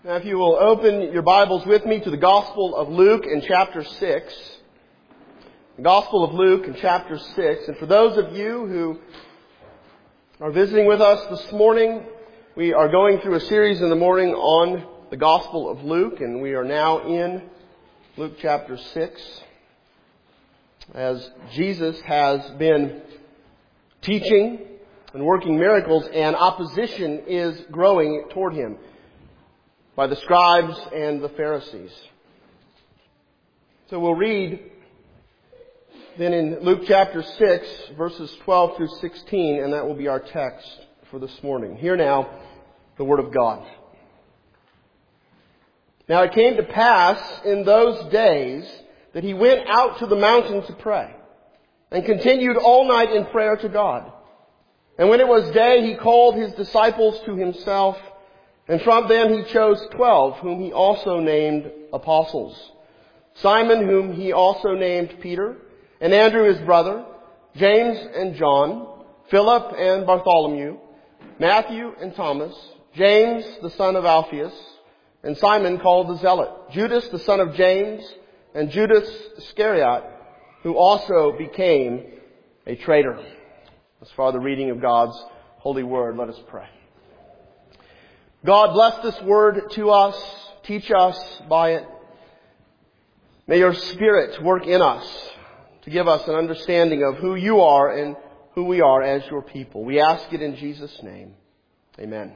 Now, if you will open your Bibles with me to the Gospel of Luke in chapter 6. The Gospel of Luke in chapter 6. And for those of you who are visiting with us this morning, we are going through a series in the morning on the Gospel of Luke, and we are now in Luke chapter 6. As Jesus has been teaching and working miracles, and opposition is growing toward him by the scribes and the Pharisees. So we'll read then in Luke chapter 6, verses 12 through 16, and that will be our text for this morning. Hear now the Word of God. Now it came to pass in those days that he went out to the mountain to pray, and continued all night in prayer to God. And when it was day, he called his disciples to himself, and from them he chose 12, whom he also named apostles. Simon, whom he also named Peter, and Andrew his brother, James and John, Philip and Bartholomew, Matthew and Thomas, James the son of Alphaeus, and Simon called the Zealot, Judas the son of James, and Judas Iscariot, who also became a traitor. As far the reading of God's holy word, let us pray. God, bless this word to us. Teach us by it. May your Spirit work in us to give us an understanding of who you are and who we are as your people. We ask it in Jesus' name. Amen.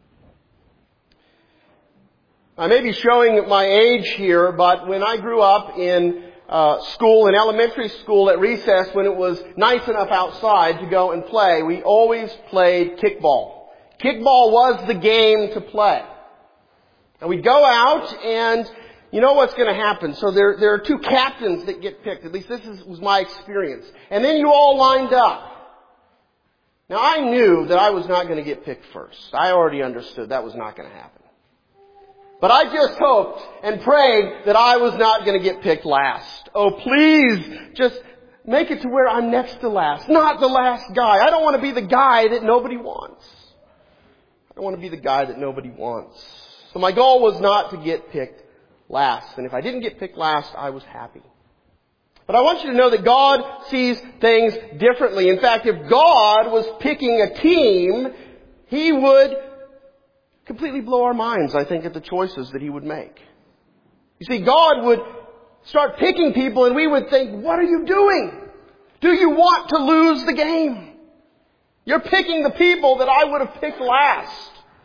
I may be showing my age here, but when I grew up in school, in elementary school at recess, when it was nice enough outside to go and play, we always played kickball. Kickball was the game to play. And we'd go out and you know what's going to happen. So there are two captains that get picked. At least was my experience. And then you all lined up. Now I knew that I was not going to get picked first. I already understood that was not going to happen. But I just hoped and prayed that I was not going to get picked last. Oh, please, just make it to where I'm next to last. Not the last guy. I don't want to be the guy that nobody wants. I want to be the guy that nobody wants. So my goal was not to get picked last. And if I didn't get picked last, I was happy. But I want you to know that God sees things differently. In fact, if God was picking a team, He would completely blow our minds, I think, at the choices that He would make. You see, God would start picking people and we would think, what are you doing? Do you want to lose the game? You're picking the people that I would have picked last.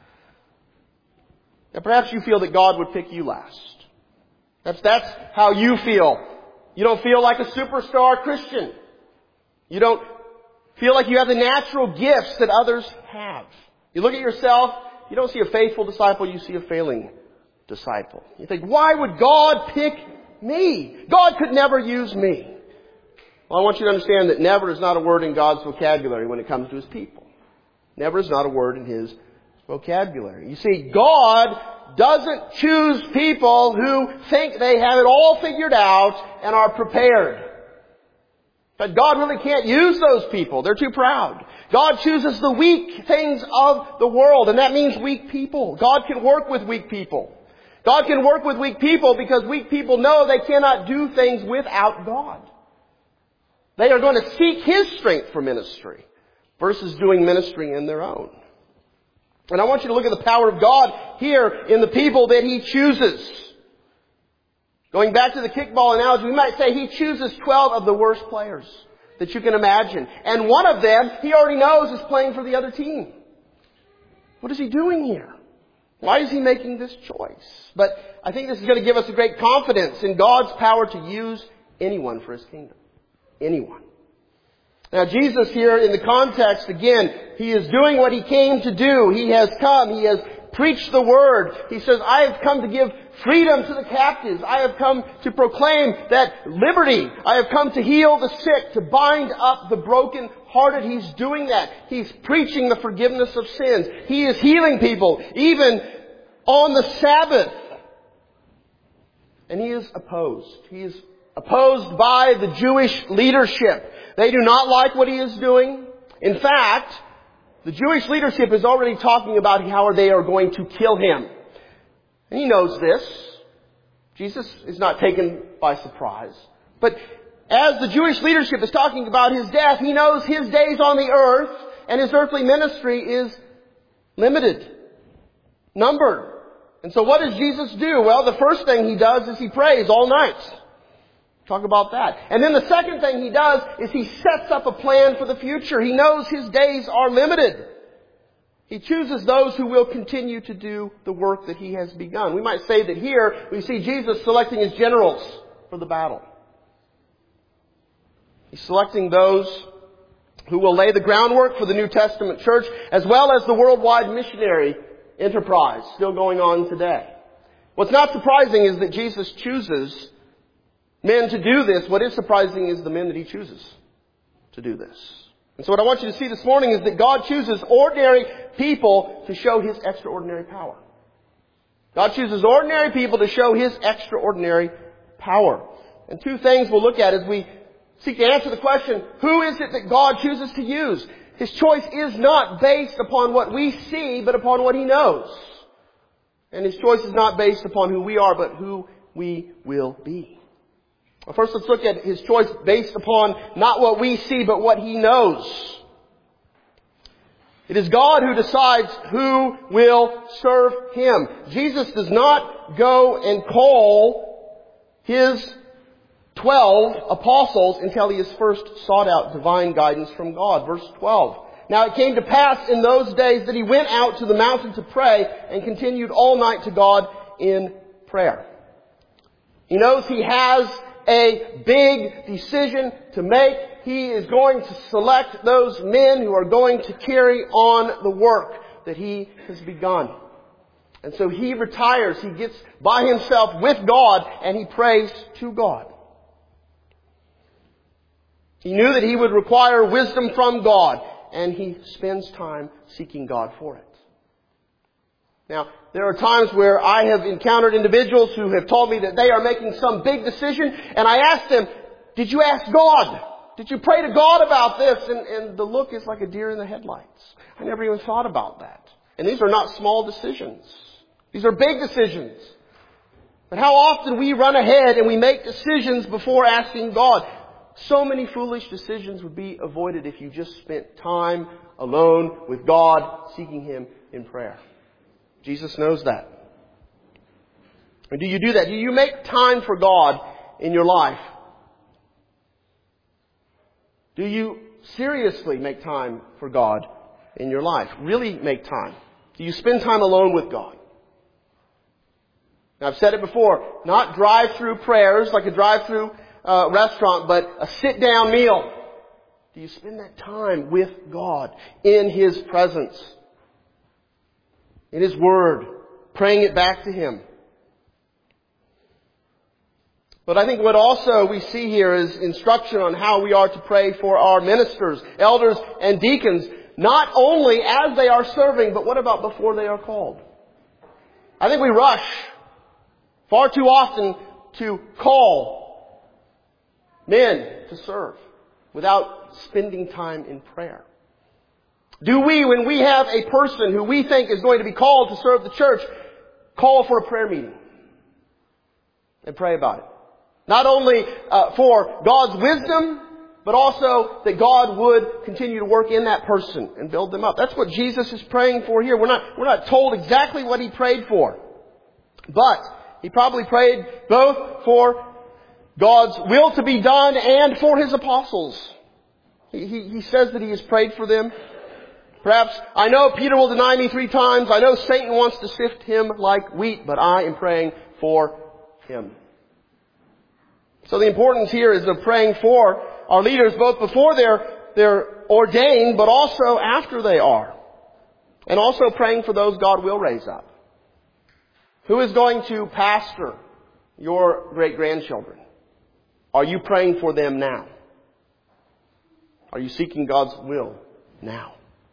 Now perhaps you feel that God would pick you last. That's how you feel. You don't feel like a superstar Christian. You don't feel like you have the natural gifts that others have. You look at yourself, you don't see a faithful disciple, you see a failing disciple. You think, why would God pick me? God could never use me. Well, I want you to understand that never is not a word in God's vocabulary when it comes to His people. Never is not a word in His vocabulary. You see, God doesn't choose people who think they have it all figured out and are prepared. But God really can't use those people. They're too proud. God chooses the weak things of the world, and that means weak people. God can work with weak people. God can work with weak people because weak people know they cannot do things without God. They are going to seek His strength for ministry versus doing ministry in their own. And I want you to look at the power of God here in the people that He chooses. Going back to the kickball analogy, we might say He chooses 12 of the worst players that you can imagine. And one of them, He already knows, is playing for the other team. What is He doing here? Why is He making this choice? But I think this is going to give us a great confidence in God's power to use anyone for His kingdom. Anyone. Now Jesus here in the context, again, He is doing what He came to do. He has come. He has preached the word. He says, I have come to give freedom to the captives. I have come to proclaim that liberty. I have come to heal the sick, to bind up the broken-hearted. He's doing that. He's preaching the forgiveness of sins. He is healing people, even on the Sabbath. And He is opposed. He is opposed by the Jewish leadership. They do not like what He is doing. In fact, the Jewish leadership is already talking about how they are going to kill Him. And He knows this. Jesus is not taken by surprise. But as the Jewish leadership is talking about His death, He knows His days on the earth and His earthly ministry is limited, numbered. And so what does Jesus do? Well, the first thing He does is He prays all night. Talk about that. And then the second thing He does is He sets up a plan for the future. He knows His days are limited. He chooses those who will continue to do the work that He has begun. We might say that here we see Jesus selecting His generals for the battle. He's selecting those who will lay the groundwork for the New Testament church, as well as the worldwide missionary enterprise still going on today. What's not surprising is that Jesus chooses men to do this. What is surprising is the men that He chooses to do this. And so what I want you to see this morning is that God chooses ordinary people to show His extraordinary power. God chooses ordinary people to show His extraordinary power. And two things we'll look at as we seek to answer the question, who is it that God chooses to use? His choice is not based upon what we see, but upon what He knows. And His choice is not based upon who we are, but who we will be. Well, first let's look at His choice based upon not what we see, but what He knows. It is God who decides who will serve Him. Jesus does not go and call His 12 apostles until He has first sought out divine guidance from God. Verse 12. Now it came to pass in those days that He went out to the mountain to pray and continued all night to God in prayer. He knows He has a big decision to make. He is going to select those men who are going to carry on the work that He has begun. And so He retires. He gets by Himself with God and He prays to God. He knew that He would require wisdom from God, and He spends time seeking God for it. Now, there are times where I have encountered individuals who have told me that they are making some big decision, and I ask them, did you ask God? Did you pray to God about this? And the look is like a deer in the headlights. I never even thought about that. And these are not small decisions. These are big decisions. But how often we run ahead and we make decisions before asking God. So many foolish decisions would be avoided if you just spent time alone with God, seeking Him in prayer. Jesus knows that. And do you do that? Do you make time for God in your life? Do you seriously make time for God in your life? Really make time? Do you spend time alone with God? Now, I've said it before, not drive-through prayers like a drive-through restaurant, but a sit-down meal. Do you spend that time with God in His presence, in His Word, praying it back to Him? But I think what also we see here is instruction on how we are to pray for our ministers, elders, and deacons, not only as they are serving, but what about before they are called? I think we rush far too often to call men to serve without spending time in prayer. Do we, when we have a person who we think is going to be called to serve the church, call for a prayer meeting and pray about it? Not only for God's wisdom, but also that God would continue to work in that person and build them up. That's what Jesus is praying for here. We're not told exactly what He prayed for, but He probably prayed both for God's will to be done and for His apostles. He says that He has prayed for them. Perhaps, I know Peter will deny me 3 times. I know Satan wants to sift him like wheat, but I am praying for him. So the importance here is of praying for our leaders both before they're ordained, but also after they are. And also praying for those God will raise up. Who is going to pastor your great-grandchildren? Are you praying for them now? Are you seeking God's will now?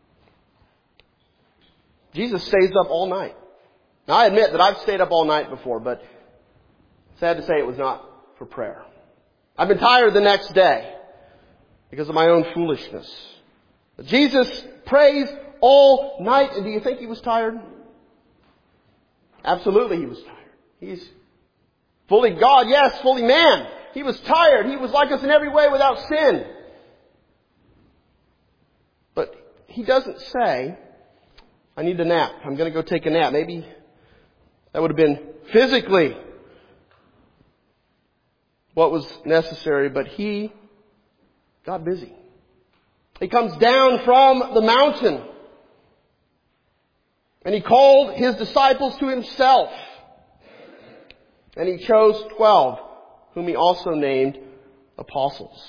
Jesus stays up all night. Now I admit that I've stayed up all night before, but sad to say it was not for prayer. I've been tired the next day because of my own foolishness. But Jesus prays all night, and do you think He was tired? Absolutely he was tired. He's fully God, yes, fully man. He was tired. He was like us in every way without sin. But he doesn't say, I need a nap. I'm going to go take a nap. Maybe that would have been physically what was necessary, but he got busy. He comes down from the mountain and he called his disciples to himself. And he chose 12, whom he also named apostles.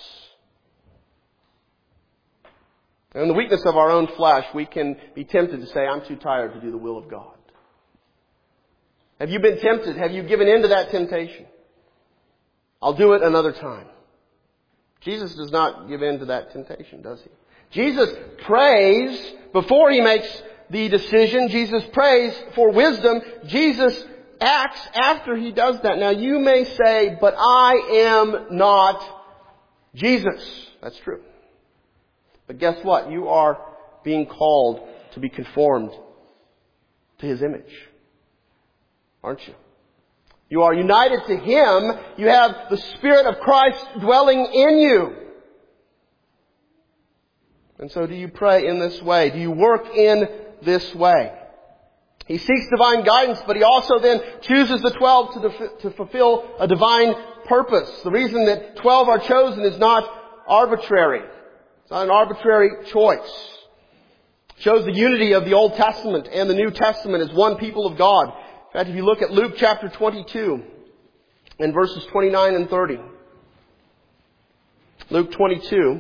And in the weakness of our own flesh, we can be tempted to say, I'm too tired to do the will of God. Have you been tempted? Have you given in to that temptation? I'll do it another time. Jesus does not give in to that temptation, does he? Jesus prays before he makes the decision. Jesus prays for wisdom. Jesus acts after he does that. Now you may say, but I am not Jesus. That's true. But guess what? You are being called to be conformed to his image. Aren't you? You are united to him. You have the Spirit of Christ dwelling in you. And so do you pray in this way? Do you work in this way? He seeks divine guidance, but he also then chooses the 12 to fulfill a divine purpose. The reason that 12 are chosen is not arbitrary. It's not an arbitrary choice. It shows the unity of the Old Testament and the New Testament as one people of God. In fact, if you look at Luke chapter 22 and verses 29 and 30. Luke 22.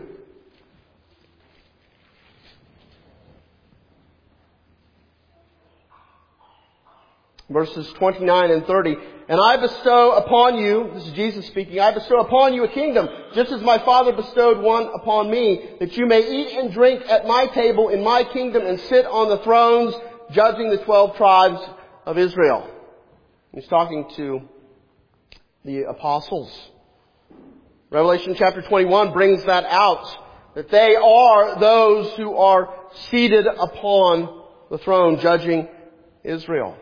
Verses 29 and 30. And I bestow upon you, this is Jesus speaking, I bestow upon you a kingdom, just as my Father bestowed one upon me, that you may eat and drink at my table in my kingdom and sit on the thrones, judging the 12 tribes of Israel. He's talking to the apostles. Revelation chapter 21 brings that out, that they are those who are seated upon the throne, judging Israel.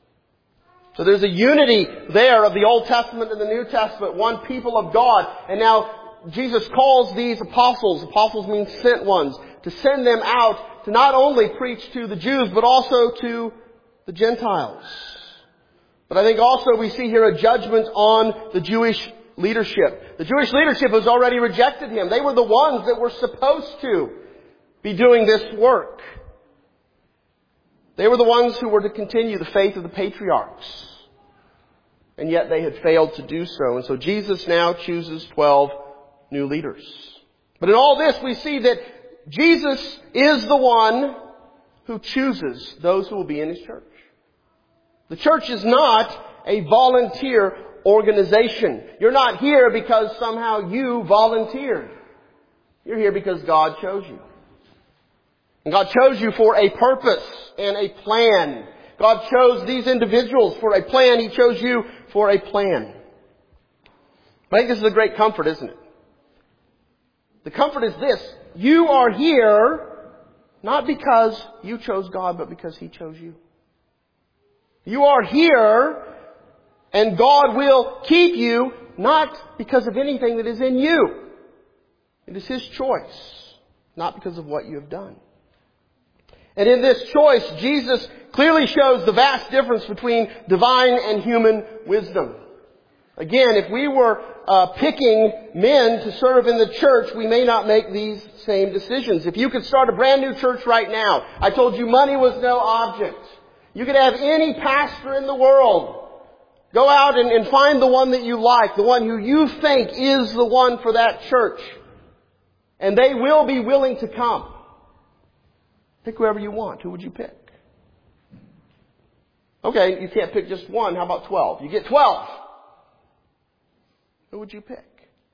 So there's a unity there of the Old Testament and the New Testament, one people of God. And now Jesus calls these apostles means sent ones, to send them out to not only preach to the Jews, but also to the Gentiles. But I think also we see here a judgment on the Jewish leadership. The Jewish leadership has already rejected him. They were the ones that were supposed to be doing this work. They were the ones who were to continue the faith of the patriarchs. And yet they had failed to do so. And so Jesus now chooses 12 new leaders. But in all this we see that Jesus is the one who chooses those who will be in his church. The church is not a volunteer organization. You're not here because somehow you volunteered. You're here because God chose you. And God chose you for a purpose and a plan. God chose these individuals for a plan. He chose you for a plan. I think this is a great comfort, isn't it? The comfort is this. You are here not because you chose God, but because He chose you. You are here and God will keep you not because of anything that is in you. It is His choice, not because of what you have done. And in this choice, Jesus clearly shows the vast difference between divine and human wisdom. Again, if we were picking men to serve in the church, we may not make these same decisions. If you could start a brand new church right now, I told you money was no object. You could have any pastor in the world. Go out and find the one that you like, the one who you think is the one for that church. And they will be willing to come. Pick whoever you want. Who would you pick? Okay, you can't pick just one. How about 12? You get 12. Who would you pick?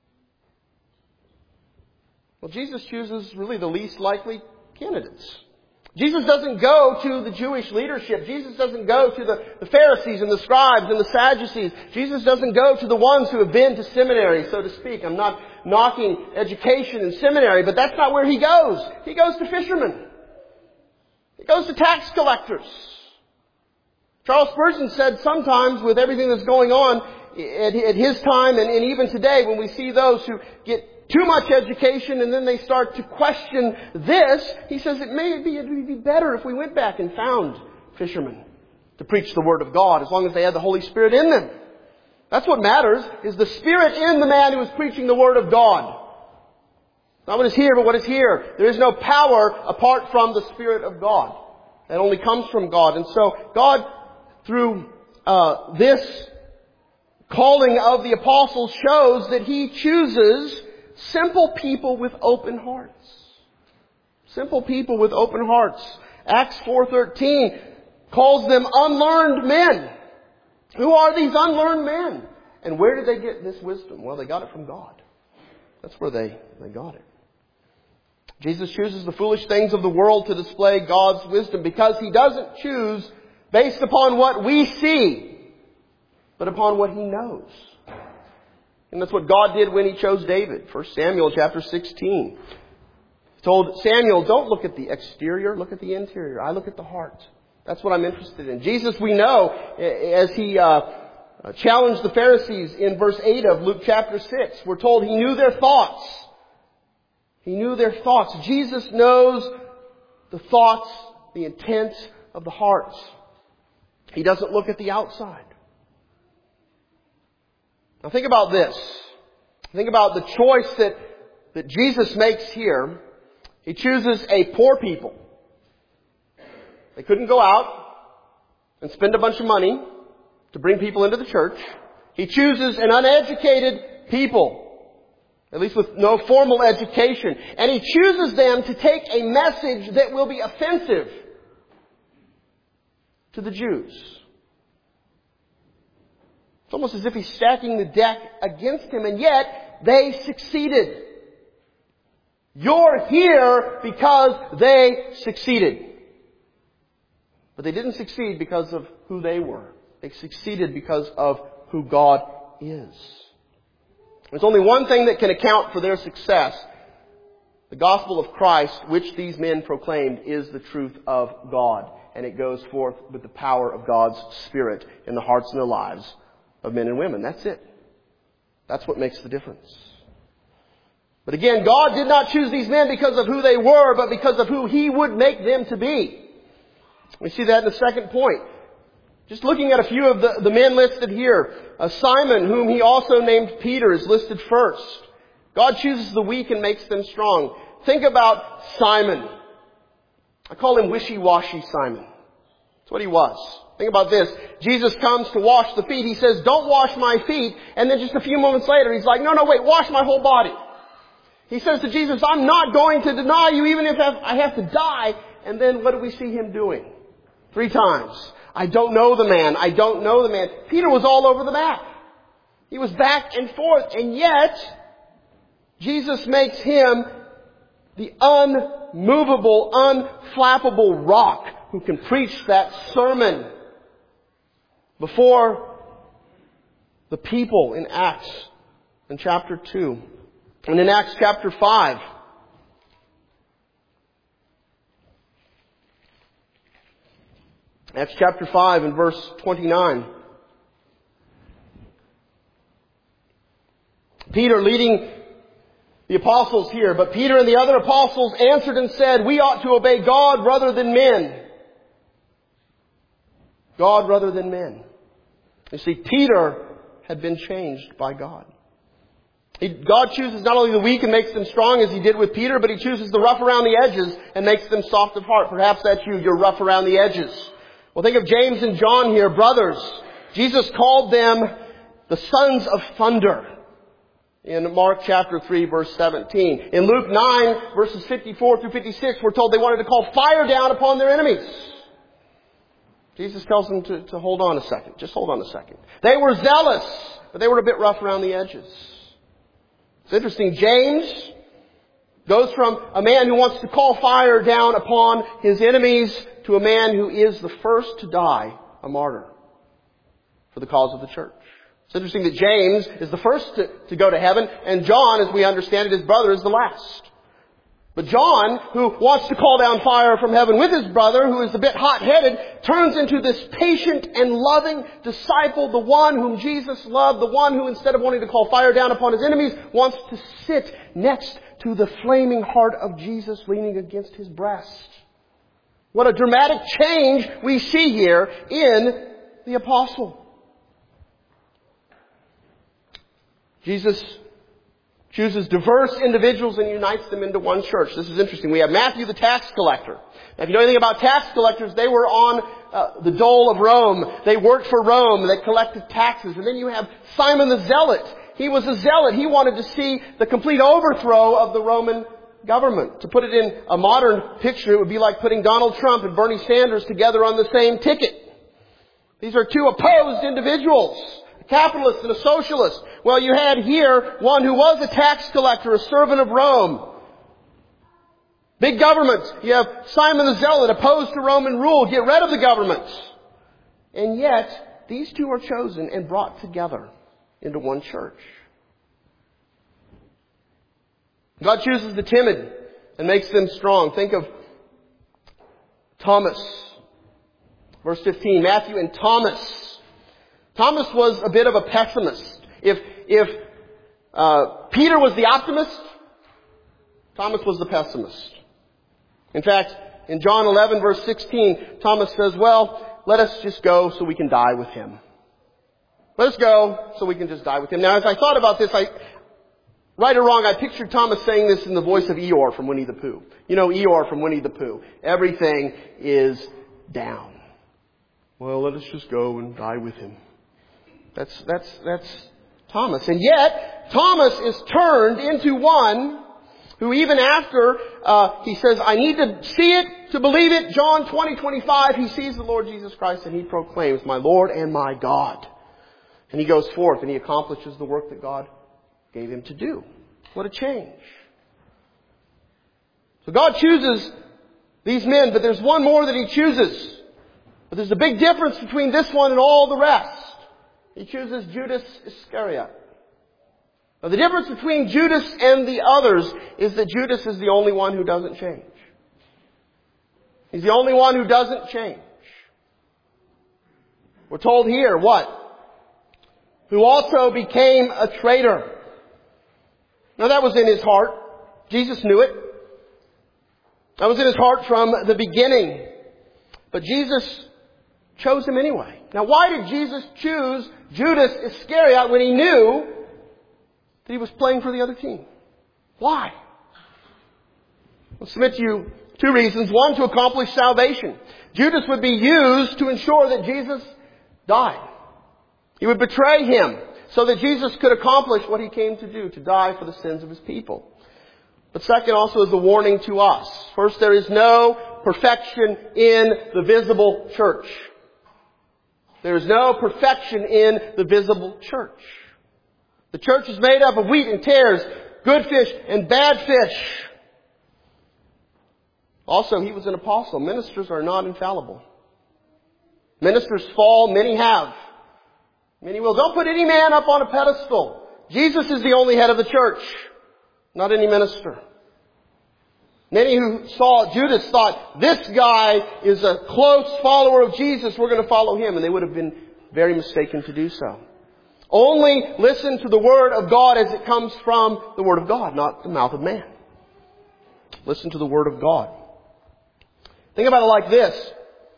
Well, Jesus chooses really the least likely candidates. Jesus doesn't go to the Jewish leadership. Jesus doesn't go to the Pharisees and the scribes and the Sadducees. Jesus doesn't go to the ones who have been to seminary, so to speak. I'm not knocking education and seminary, but that's not where He goes. He goes to fishermen. He goes to tax collectors. Charles Spurgeon said sometimes with everything that's going on at his time and even today, when we see those who get too much education and then they start to question this, he says it'd be better if we went back and found fishermen to preach the Word of God, as long as they had the Holy Spirit in them. That's what matters, is the Spirit in the man who is preaching the Word of God. Not what is here, but what is here. There is no power apart from the Spirit of God. That only comes from God. And so God, through this calling of the apostles, shows that He chooses simple people with open hearts. Simple people with open hearts. Acts 4:13 calls them unlearned men. Who are these unlearned men? And where did they get this wisdom? Well, they got it from God. That's where they got it. Jesus chooses the foolish things of the world to display God's wisdom, because He doesn't choose based upon what we see, but upon what He knows. And that's what God did when He chose David. 1 Samuel chapter 16. He told Samuel, don't look at the exterior, look at the interior. I look at the heart. That's what I'm interested in. Jesus, we know, as He challenged the Pharisees in verse 8 of Luke chapter 6, we're told He knew their thoughts. He knew their thoughts. Jesus knows the thoughts, the intent of the heart. He doesn't look at the outside. Now think about this. Think about the choice that Jesus makes here. He chooses a poor people. They couldn't go out and spend a bunch of money to bring people into the church. He chooses an uneducated people, at least with no formal education. And He chooses them to take a message that will be offensive to the Jews. It's almost as if He's stacking the deck against Him, and yet they succeeded. You're here because they succeeded. But they didn't succeed because of who they were. They succeeded because of who God is. There's only one thing that can account for their success. The gospel of Christ, which these men proclaimed, is the truth of God. And it goes forth with the power of God's Spirit in the hearts and the lives of men and women. That's it. That's what makes the difference. But again, God did not choose these men because of who they were, but because of who He would make them to be. We see that in the second point. Just looking at a few of the men listed here. Simon, whom He also named Peter, is listed first. God chooses the weak and makes them strong. Think about Simon. I call him wishy-washy Simon. That's what he was. Think about this. Jesus comes to wash the feet. He says, don't wash my feet. And then just a few moments later, He's like, no, wait, wash my whole body. He says to Jesus, I'm not going to deny you even if I have to die. And then what do we see Him doing? 3 times. I don't know the man. I don't know the man. Peter was all over the map. He was back and forth. And yet, Jesus makes him the unmovable, unflappable rock who can preach that sermon before the people in Acts in chapter 2. And in Acts chapter 5, Acts chapter 5 and verse 29. Peter leading the apostles here. But Peter and the other apostles answered and said, we ought to obey God rather than men. God rather than men. You see, Peter had been changed by God. God chooses not only the weak and makes them strong as He did with Peter, but He chooses the rough around the edges and makes them soft of heart. Perhaps that's you. You're rough around the edges. Well, think of James and John here, brothers. Jesus called them the sons of thunder in Mark chapter 3, verse 17. In Luke 9, verses 54 through 56, we're told they wanted to call fire down upon their enemies. Jesus tells them to hold on a second. Just hold on a second. They were zealous, but they were a bit rough around the edges. It's interesting. James goes from a man who wants to call fire down upon his enemies to a man who is the first to die, a martyr, for the cause of the church. It's interesting that James is the first to go to heaven, and John, as we understand it, his brother, is the last. But John, who wants to call down fire from heaven with his brother, who is a bit hot-headed, turns into this patient and loving disciple, the one whom Jesus loved, the one who, instead of wanting to call fire down upon his enemies, wants to sit next to the flaming heart of Jesus leaning against his breast. What a dramatic change we see here in the apostle. Jesus chooses diverse individuals and unites them into one church. This is interesting. We have Matthew the tax collector. Now, if you know anything about tax collectors, they were on the dole of Rome. They worked for Rome. They collected taxes. And then you have Simon the zealot. He was a zealot. He wanted to see the complete overthrow of the Roman government. To put it in a modern picture, it would be like putting Donald Trump and Bernie Sanders together on the same ticket. These are two opposed individuals. Capitalist and a socialist. Well, you had here one who was a tax collector, a servant of Rome. Big government. You have Simon the Zealot, opposed to Roman rule. Get rid of the government. And yet, these two are chosen and brought together into one church. God chooses the timid and makes them strong. Think of Thomas. Verse 15, Matthew and Thomas. Thomas was a bit of a pessimist. If Peter was the optimist, Thomas was the pessimist. In fact, in John 11 verse 16, Thomas says, well, let us just go so we can die with him. Let us go so we can just die with him. Now, as I thought about this, right or wrong, I pictured Thomas saying this in the voice of Eeyore from Winnie the Pooh. You know Eeyore from Winnie the Pooh. Everything is down. Well, let us just go and die with him. That's Thomas. And yet, Thomas is turned into one who even after he says, I need to see it to believe it, John 20:25, he sees the Lord Jesus Christ and he proclaims, my Lord and my God. And he goes forth and he accomplishes the work that God gave him to do. What a change. So God chooses these men, but there's one more that he chooses. But there's a big difference between this one and all the rest. He chooses Judas Iscariot. Now, the difference between Judas and the others is that Judas is the only one who doesn't change. He's the only one who doesn't change. We're told here, what? Who also became a traitor. Now, that was in his heart. Jesus knew it. That was in his heart from the beginning. But Jesus chose him anyway. Now, why did Jesus choose Judas Iscariot when he knew that he was playing for the other team? Why? I'll submit to you two reasons. One, to accomplish salvation. Judas would be used to ensure that Jesus died. He would betray him so that Jesus could accomplish what he came to do, to die for the sins of his people. But second, also is a warning to us. First, there is no perfection in the visible church. There is no perfection in the visible church. The church is made up of wheat and tares, good fish and bad fish. Also, he was an apostle. Ministers are not infallible. Ministers fall, many have. Many will. Don't put any man up on a pedestal. Jesus is the only head of the church, not any minister. Many who saw Judas thought, this guy is a close follower of Jesus, we're going to follow him. And they would have been very mistaken to do so. Only listen to the Word of God as it comes from the Word of God, not the mouth of man. Listen to the Word of God. Think about it like this.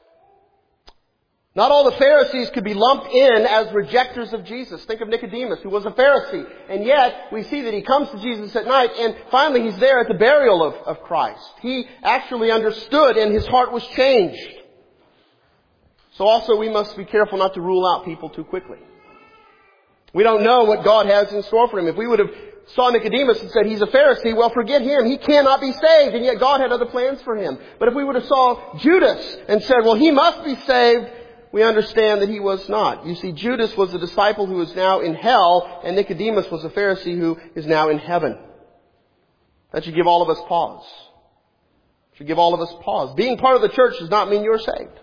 Not all the Pharisees could be lumped in as rejectors of Jesus. Think of Nicodemus, who was a Pharisee. And yet, we see that he comes to Jesus at night, and finally he's there at the burial of Christ. He actually understood, and his heart was changed. So also, we must be careful not to rule out people too quickly. We don't know what God has in store for him. If we would have saw Nicodemus and said he's a Pharisee, well, forget him. He cannot be saved, and yet God had other plans for him. But if we would have saw Judas and said, well, he must be saved, we understand that he was not. You see, Judas was a disciple who is now in hell, and Nicodemus was a Pharisee who is now in heaven. That should give all of us pause. Should give all of us pause. Being part of the church does not mean you're saved.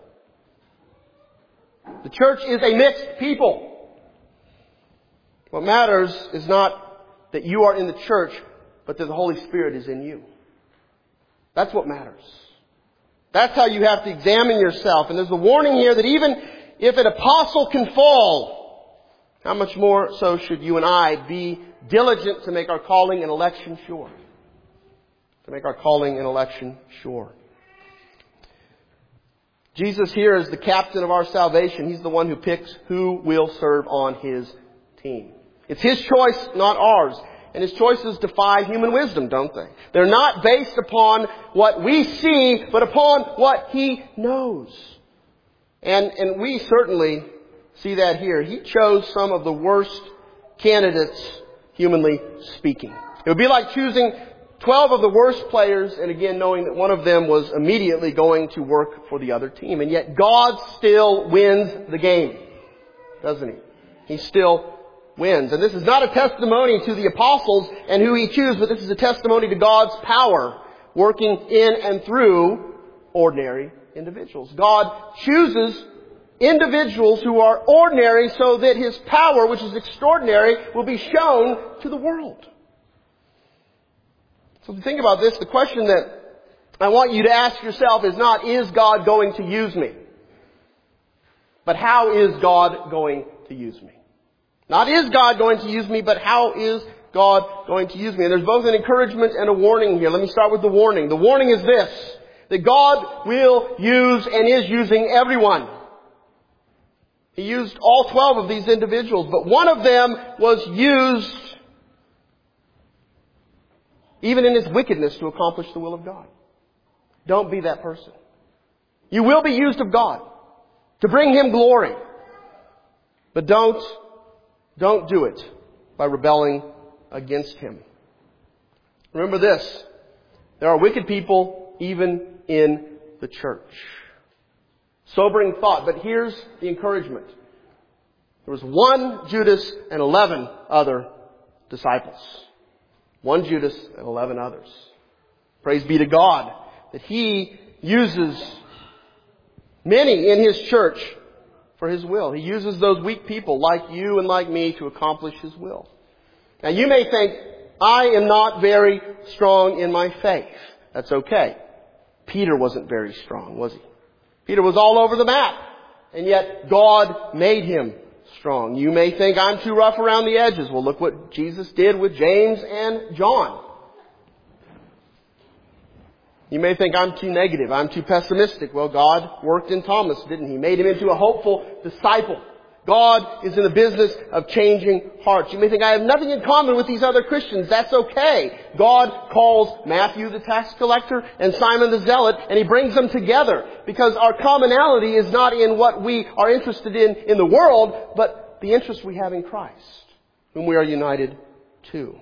The church is a mixed people. What matters is not that you are in the church, but that the Holy Spirit is in you. That's what matters. That's how you have to examine yourself. And there's a warning here that even if an apostle can fall, how much more so should you and I be diligent to make our calling and election sure. To make our calling and election sure. Jesus here is the captain of our salvation. He's the one who picks who will serve on His team. It's His choice, not ours. And His choices defy human wisdom, don't they? They're not based upon what we see, but upon what He knows. And we certainly see that here. He chose some of the worst candidates, humanly speaking. It would be like choosing 12 of the worst players, and again knowing that one of them was immediately going to work for the other team. And yet God still wins the game, doesn't He? He still wins. And this is not a testimony to the apostles and who He chose, but this is a testimony to God's power working in and through ordinary individuals. God chooses individuals who are ordinary so that His power, which is extraordinary, will be shown to the world. So if you think about this, the question that I want you to ask yourself is not, is God going to use me? But how is God going to use me? Not is God going to use me, but how is God going to use me? And there's both an encouragement and a warning here. Let me start with the warning. The warning is this, that God will use and is using everyone. He used all 12 of these individuals, but one of them was used even in his wickedness to accomplish the will of God. Don't be that person. You will be used of God to bring Him glory. But don't do it by rebelling against Him. Remember this. There are wicked people even in the church. Sobering thought, but here's the encouragement. There was one Judas and 11 other disciples. One Judas and 11 others. Praise be to God that He uses many in His church for His will. He uses those weak people like you and like me to accomplish His will. Now you may think, I am not very strong in my faith. That's okay. Peter wasn't very strong, was he? Peter was all over the map. And yet God made him strong. You may think I'm too rough around the edges. Well, look what Jesus did with James and John. You may think I'm too negative, I'm too pessimistic. Well, God worked in Thomas, didn't He? Made him into a hopeful disciple. God is in the business of changing hearts. You may think I have nothing in common with these other Christians. That's okay. God calls Matthew the tax collector and Simon the zealot, and He brings them together because our commonality is not in what we are interested in the world, but the interest we have in Christ, whom we are united to.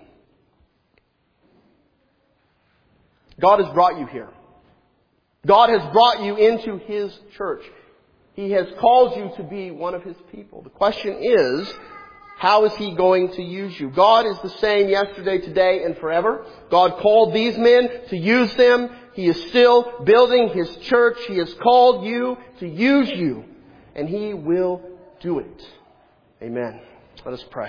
God has brought you here. God has brought you into His church. He has called you to be one of His people. The question is, how is He going to use you? God is the same yesterday, today, and forever. God called these men to use them. He is still building His church. He has called you to use you. And He will do it. Amen. Let us pray.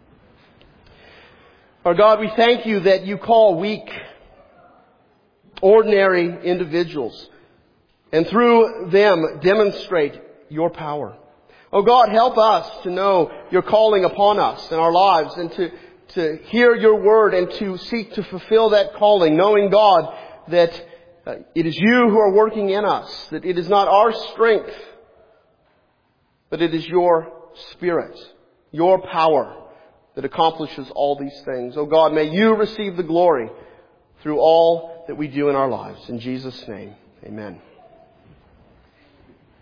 Our God, we thank You that You call weak, ordinary individuals, and through them demonstrate Your power. Oh God, help us to know Your calling upon us and our lives, and to hear Your word and to seek to fulfill that calling, knowing, God, that it is You who are working in us, that it is not our strength, but it is Your Spirit, Your power that accomplishes all these things. Oh God, may You receive the glory through all that we do in our lives. In Jesus' name, amen.